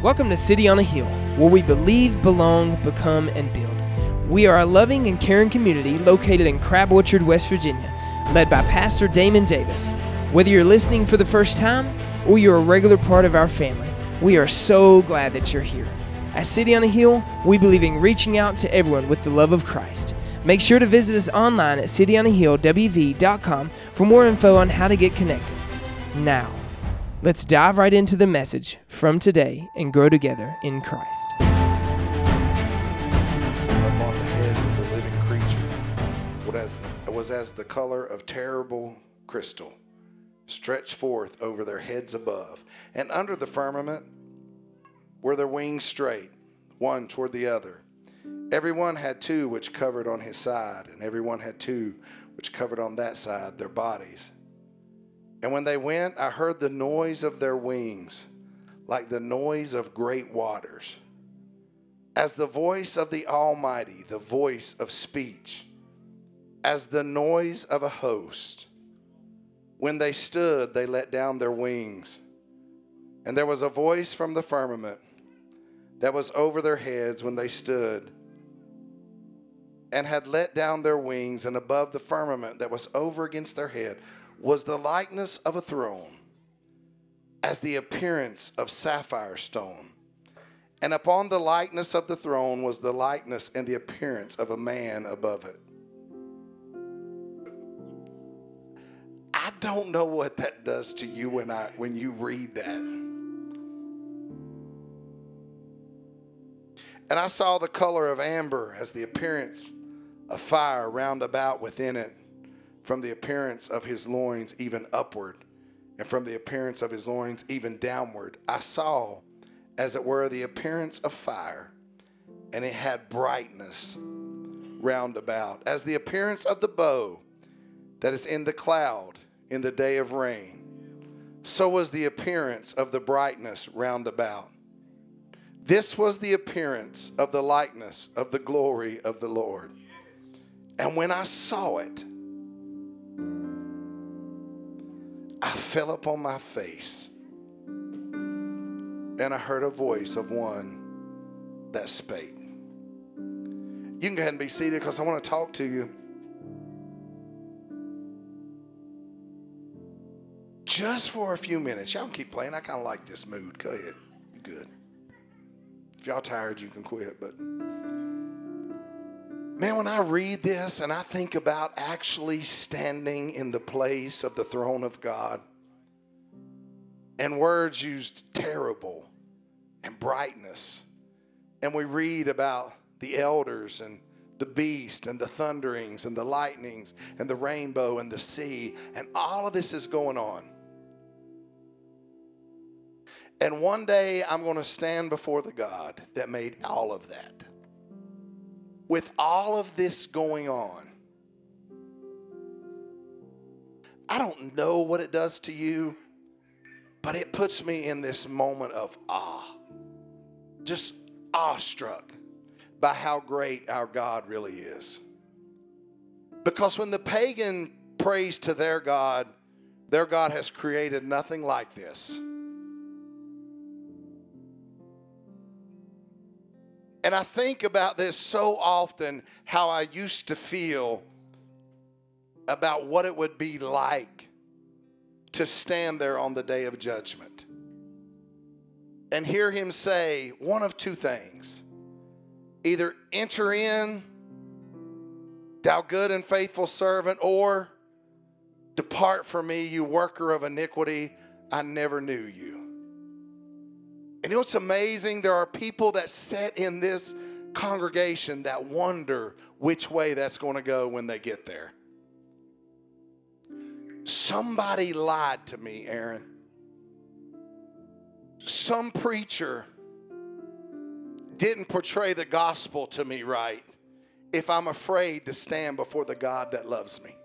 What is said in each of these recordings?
Welcome to City on a Hill, where we believe, belong, become, and build. We are a loving and caring community located in Crab Orchard, West Virginia, led by Pastor Damon Davis. Whether you're listening for the first time or you're a regular part of our family, we are so glad that you're here. At City on a Hill, we believe in reaching out to everyone with the love of Christ. Make sure to visit us online at cityonahillwv.com for more info on how to get connected. Now, let's dive right into the message from today and grow together in Christ. Upon the heads of the living creature was as the color of terrible crystal, stretched forth over their heads above. And under the firmament were their wings straight, one toward the other. Every one had two which covered on his side, and every one had two which covered on that side, their bodies. And when they went, I heard the noise of their wings, like the noise of great waters, as the voice of the Almighty, the voice of speech, as the noise of a host. When they stood, they let down their wings, and there was a voice from the firmament that was over their heads when they stood, and had let down their wings, and above the firmament that was over against their head was the likeness of a throne, as the appearance of sapphire stone. And upon the likeness of the throne was the likeness and the appearance of a man above it. I don't know what that does to you when you read that. And I saw the color of amber as the appearance of fire round about within it, from the appearance of his loins even upward, and from the appearance of his loins even downward. I saw, as it were, the appearance of fire, and it had brightness round about, as the appearance of the bow that is in the cloud in the day of rain. So was the appearance of the brightness round about. This was the appearance of the likeness of the glory of the Lord. And when I saw it, I fell upon my face, and I heard a voice of one that spake. You can go ahead and be seated because I want to talk to you. Just for a few minutes. Y'all can keep playing. I kind of like this mood. Go ahead. Good. If y'all tired, you can quit. But man, when I read this and I think about actually standing in the place of the throne of God, and words used terrible and brightness, and we read about the elders and the beast and the thunderings and the lightnings and the rainbow and the sea, and all of this is going on. And one day I'm going to stand before the God that made all of that. With all of this going on, I don't know what it does to you, but it puts me in this moment of awe, just awestruck by how great our God really is. Because when the pagan prays to their God has created nothing like this. And I think about this so often, how I used to feel about what it would be like to stand there on the day of judgment and hear him say one of two things. Either enter in, thou good and faithful servant, or depart from me, you worker of iniquity, I never knew you. And you know what's amazing? There are people that sit in this congregation that wonder which way that's going to go when they get there. Somebody lied to me, Aaron. Some preacher didn't portray the gospel to me right if I'm afraid to stand before the God that loves me.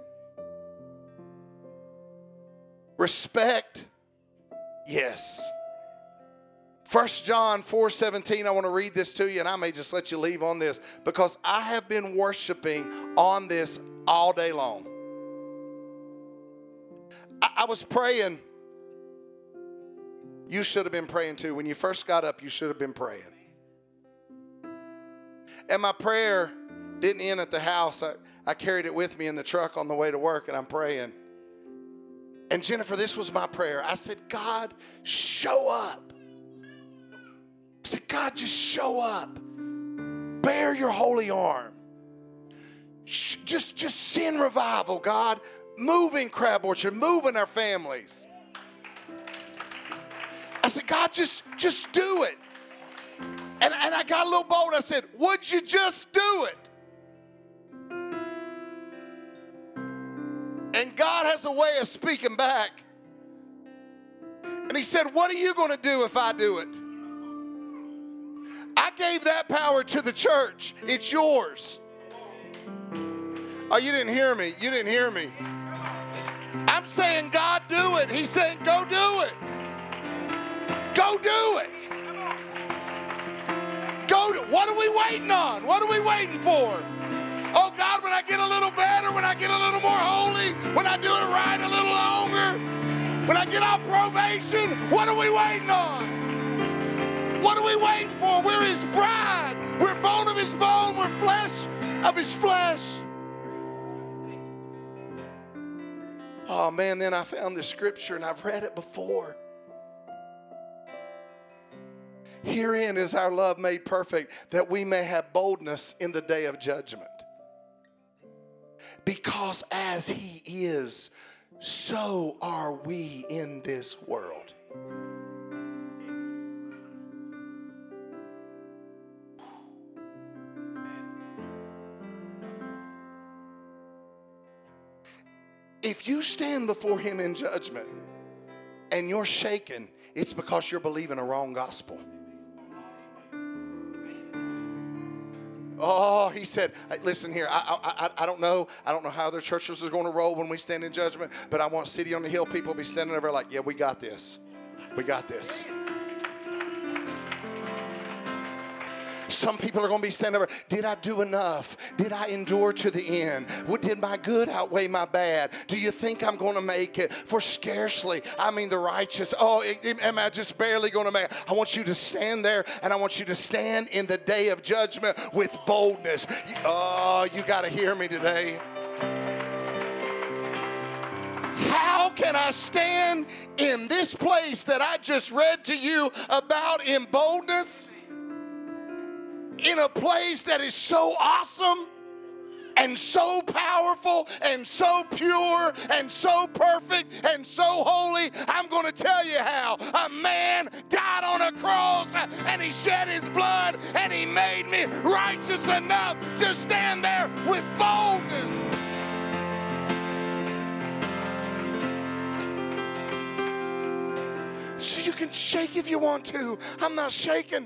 Respect, yes. 1 John 4:17, I want to read this to you, and I may just let you leave on this because I have been worshiping on this all day long. I was praying You should have been praying too. When you first got up, you should have been praying. And my prayer didn't end at the house. I carried it with me in the truck on the way to work, and I'm praying. And Jennifer, this was my prayer. I said, God, show up. I said, God, just show up. Bear your holy arm. Just send revival, God. Move in Crab Orchard. Move in our families. I said, God, just do it. And I got a little bold. I said, would you just do it? And God has a way of speaking back. And he said, what are you going to do if I do it? I gave that power to the church. It's yours. Oh, you didn't hear me. You didn't hear me. I'm saying, God, do it. He's saying, go do it. Go do it. What are we waiting on? What are we waiting for? Oh, God, when I get a little better, when I get a little more holy, when I do it right a little longer, when I get off probation, what are we waiting on? What are we waiting for? We're his bride. We're bone of his bone. We're flesh of his flesh. Oh, man, then I found this scripture, and I've read it before. Herein is our love made perfect, that we may have boldness in the day of judgment. Because as he is, so are we in this world. If you stand before him in judgment and you're shaken, it's because you're believing a wrong gospel. Oh, he said, listen here, I don't know how other churches are going to roll when we stand in judgment, but I want City on the Hill people to be standing over like, yeah, we got this. We got this. Some people are going to be standing over, did I do enough? Did I endure to the end? Did my good outweigh my bad? Do you think I'm going to make it? For scarcely, I mean the righteous. Oh, am I just barely going to make it? I want you to stand there, and I want you to stand in the day of judgment with boldness. Oh, you got to hear me today. How can I stand in this place that I just read to you about in boldness? In a place that is so awesome and so powerful and so pure and so perfect and so holy? I'm going to tell you how. A man died on a cross and he shed his blood and he made me righteous enough to stand there with boldness. So you can shake if you want to. I'm not shaking.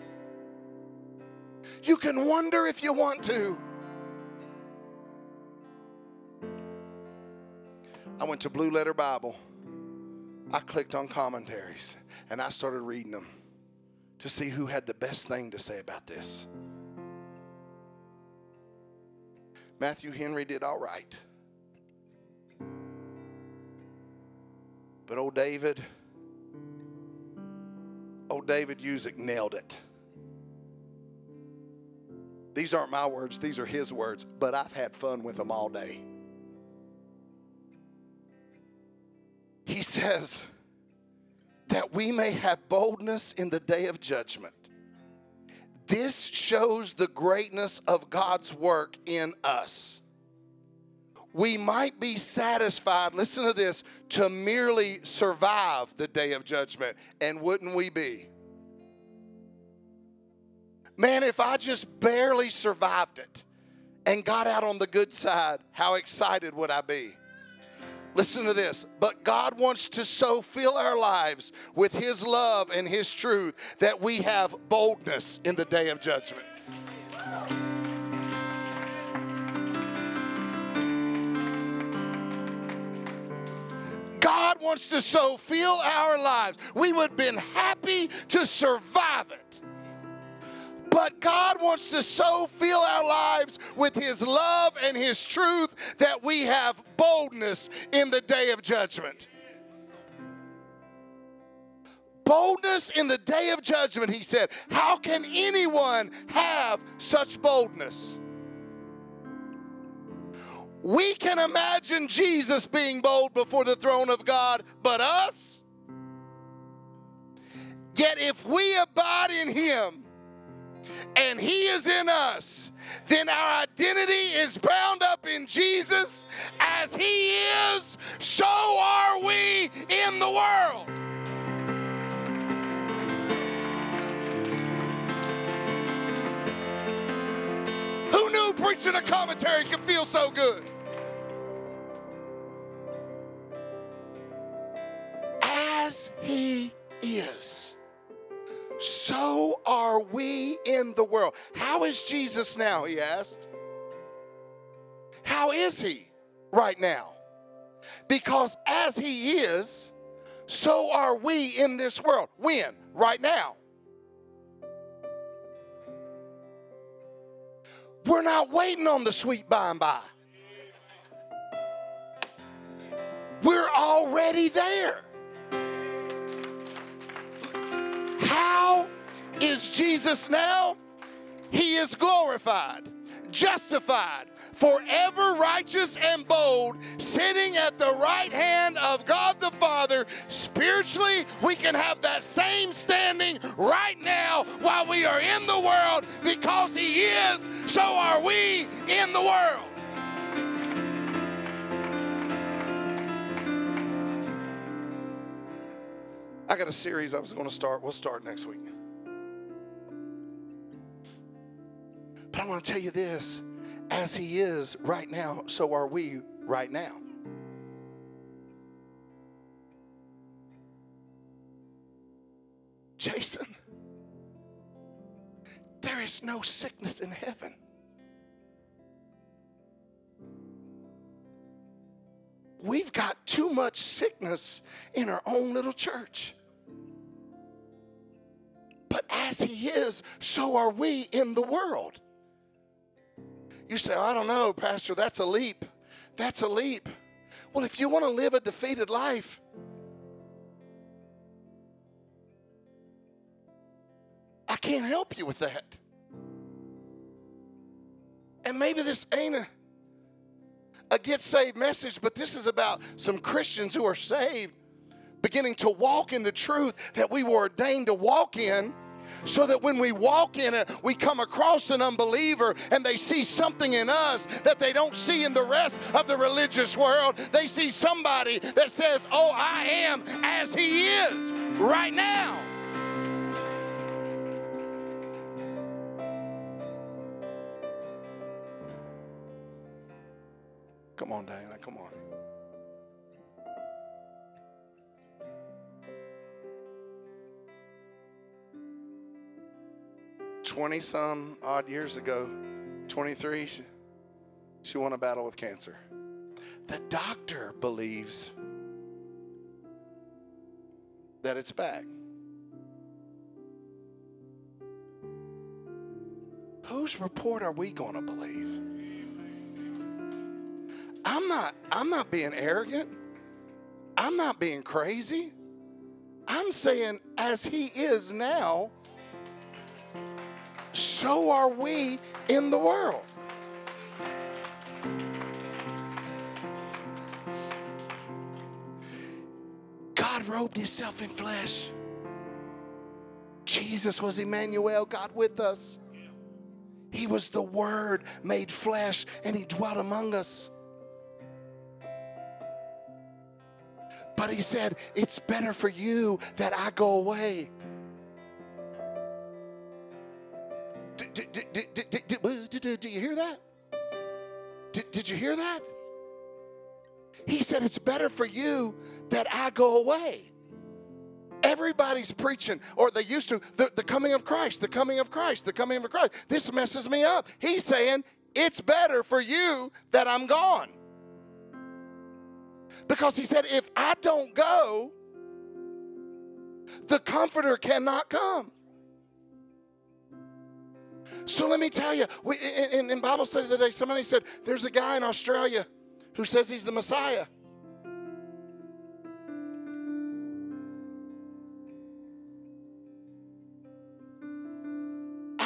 You can wonder if you want to. I went to Blue Letter Bible. I clicked on commentaries and I started reading them to see who had the best thing to say about this. Matthew Henry did all right. But old David Usick nailed it. These aren't my words, these are his words, but I've had fun with them all day. He says that we may have boldness in the day of judgment. This shows the greatness of God's work in us. We might be satisfied, listen to this, to merely survive the day of judgment, and wouldn't we be? Man, if I just barely survived it and got out on the good side, how excited would I be? Listen to this. But God wants to so fill our lives with his love and his truth that we have boldness in the day of judgment. God wants to so fill our lives. We would have been happy to survive it. But God wants to so fill our lives with his love and his truth that we have boldness in the day of judgment. Boldness in the day of judgment, he said. How can anyone have such boldness? We can imagine Jesus being bold before the throne of God, but us? Yet if we abide in him and he is in us, then our identity is bound up in Jesus. As he is, so are we in the world. Who knew preaching a commentary could feel so good? As he is, so are we in the world. How is Jesus now, he asked. How is he right now? Because as he is, so are we in this world. When? Right now. We're not waiting on the sweet by and by. We're already there. How is Jesus now? He is glorified, justified, forever righteous and bold, sitting at the right hand of God the Father. Spiritually, we can have that same standing right now while we are in the world, because he is, so are we in the world. I got a series I was going to start. We'll start next week. But I want to tell you this. As he is right now, so are we right now. Jason, there is no sickness in heaven. We've got too much sickness in our own little church. But as he is, so are we in the world. You say, I don't know, Pastor, that's a leap. That's a leap. Well, if you want to live a defeated life, I can't help you with that. And maybe this ain't a get saved message, but this is about some Christians who are saved, beginning to walk in the truth that we were ordained to walk in, so that when we walk in it, we come across an unbeliever and they see something in us that they don't see in the rest of the religious world. They see somebody that says, oh, I am as he is right now. Come on, Diana, come on. Some odd years ago, 23, she won a battle with cancer. The doctor believes that it's back. Whose report are we going to believe? I'm not being arrogant. I'm not being crazy. I'm saying as he is now, so are we in the world. God robed himself in flesh. Jesus was Emmanuel, God with us. He was the Word made flesh, and he dwelt among us. But he said, it's better for you that I go away. Do you hear that? Did you hear that? He said, it's better for you that I go away. Everybody's preaching, or they used to, the coming of Christ, the coming of Christ, the coming of Christ. This messes me up. He's saying, it's better for you that I'm gone. Because he said, if I don't go, the Comforter cannot come. So let me tell you, in Bible study today, somebody said, there's a guy in Australia who says he's the Messiah.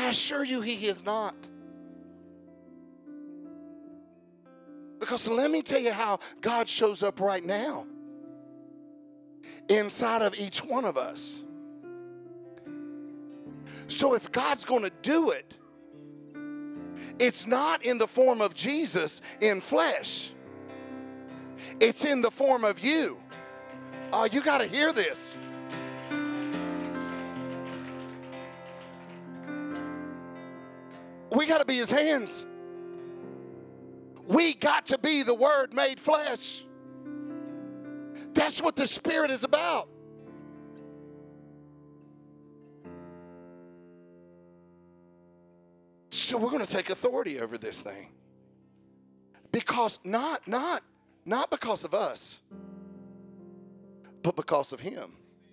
I assure you he is not. Because let me tell you how God shows up right now inside of each one of us. So if God's going to do it, it's not in the form of Jesus in flesh. It's in the form of you. Oh, you got to hear this. We got to be his hands. We got to be the Word made flesh. That's what the Spirit is about. So we're going to take authority over this thing. Because not because of us, but because of him.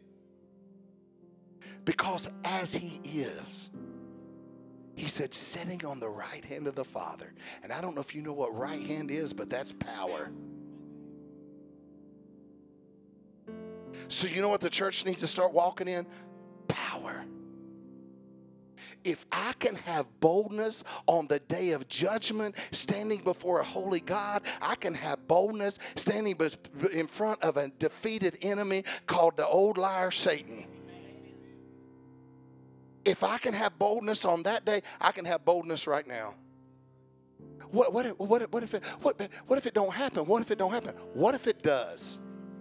Because as he is, he said, sitting on the right hand of the Father. And I don't know if you know what right hand is, but that's power. So you know what the church needs to start walking in? Power. If I can have boldness on the day of judgment, standing before a holy God, I can have boldness standing in front of a defeated enemy called the old liar Satan. If I can have boldness on that day, I can have boldness right now. What if it don't happen? What if it don't happen? What if it does?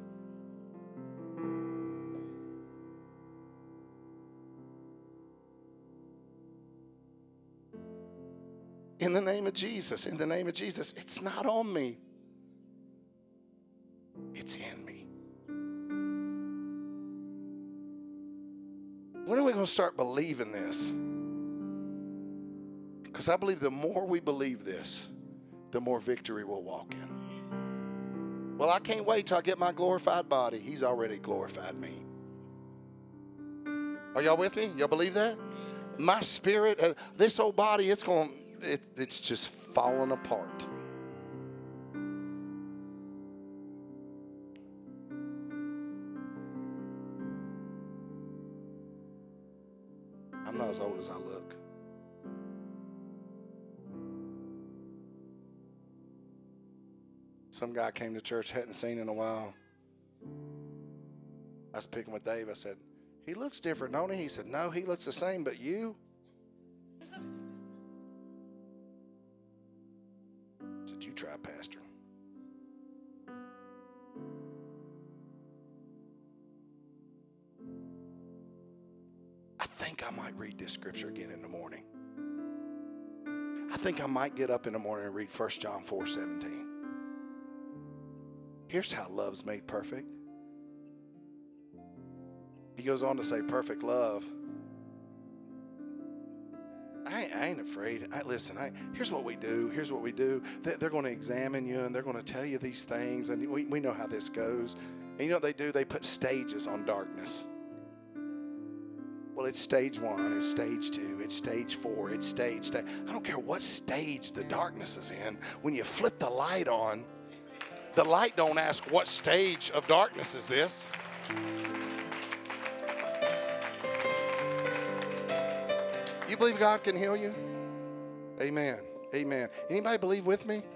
In the name of Jesus, in the name of Jesus, it's not on me. It's in me. When are we going to start believing this? Because I believe the more we believe this, the more victory we'll walk in. Well, I can't wait till I get my glorified body. He's already glorified me. Are y'all with me? Y'all believe that? My spirit, this old body, it's just falling apart. I'm not as old as I look. Some guy came to church, hadn't seen in a while. I was picking with Dave. I said, he looks different, don't he? He said, no, he looks the same, but you? I said, you try, Pastor. I think I might read this scripture again in the morning. I think I might get up in the morning and read 1 John 4:17. Here's how love's made perfect. He goes on to say perfect love. I ain't afraid. Here's what we do. Here's what we do. They're going to examine you and they're going to tell you these things. And we know how this goes. And you know what they do? They put stages on darkness. Well, it's stage 1, it's stage 2, it's stage 4, it's stage. I don't care what stage the darkness is in. When you flip the light on, the light don't ask what stage of darkness is this. You believe God can heal you? Amen. Amen. Anybody believe with me?